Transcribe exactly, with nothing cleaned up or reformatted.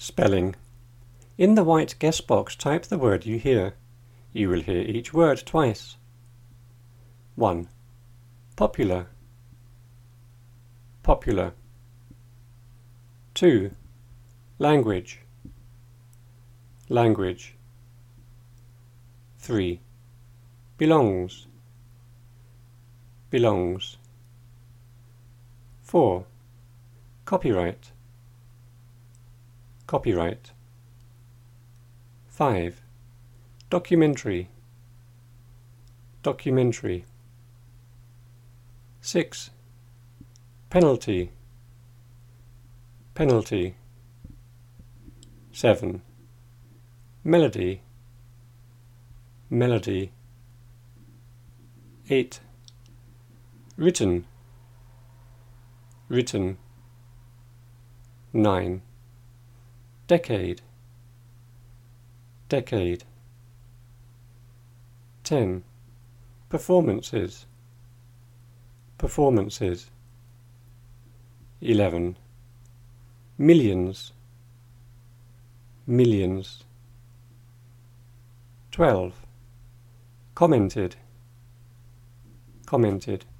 Spelling. In the white guess box, type the word you hear. You will hear each word twice. one. Popular. Popular. two. Language. Language. three. Belongs. Belongs. four. Copyright. Copyright. five. Documentary. Documentary. six. Penalty. Penalty. seven. Melody. Melody. eight. Written. Written. nine. Decade. Decade. ten. Performances. Performances. eleven. Millions. Millions. twelve. Commented. Commented.